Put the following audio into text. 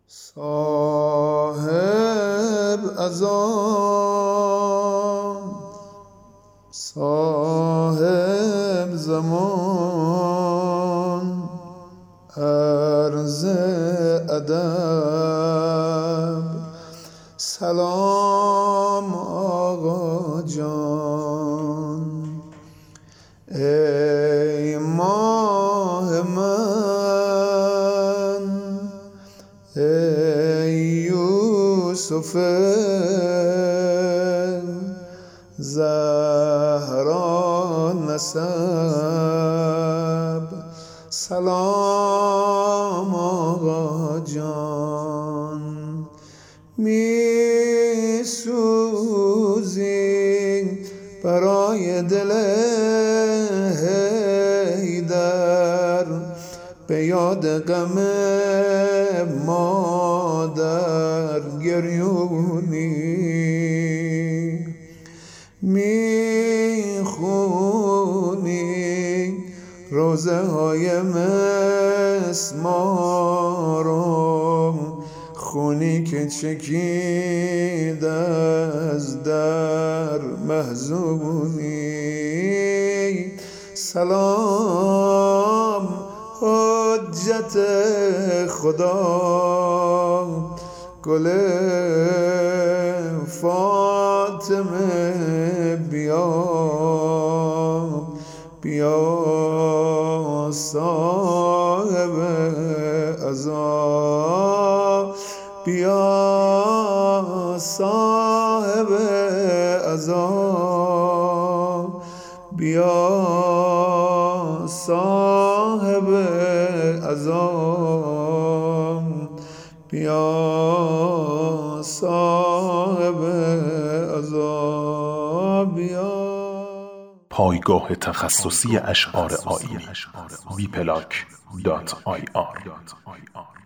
صاحب ازان صاحب زمان عرض ادب سلام آقا جان. ای ماه من ای یوسف زهرا نسب سلام آقا جان. می سوزی برای دل حیدر به یاد غم مادر گریونی میخونی روزه های مسمارم خونی که چکید از در محزونی. سلام حجت خدا گل فاطمه بیا بیا صاحب عزا بیا صاحب عزا بیا صاحب عزا بیا صاحب عزا بیا. پایگاه تخصصی اشعار آیینی wplac.ir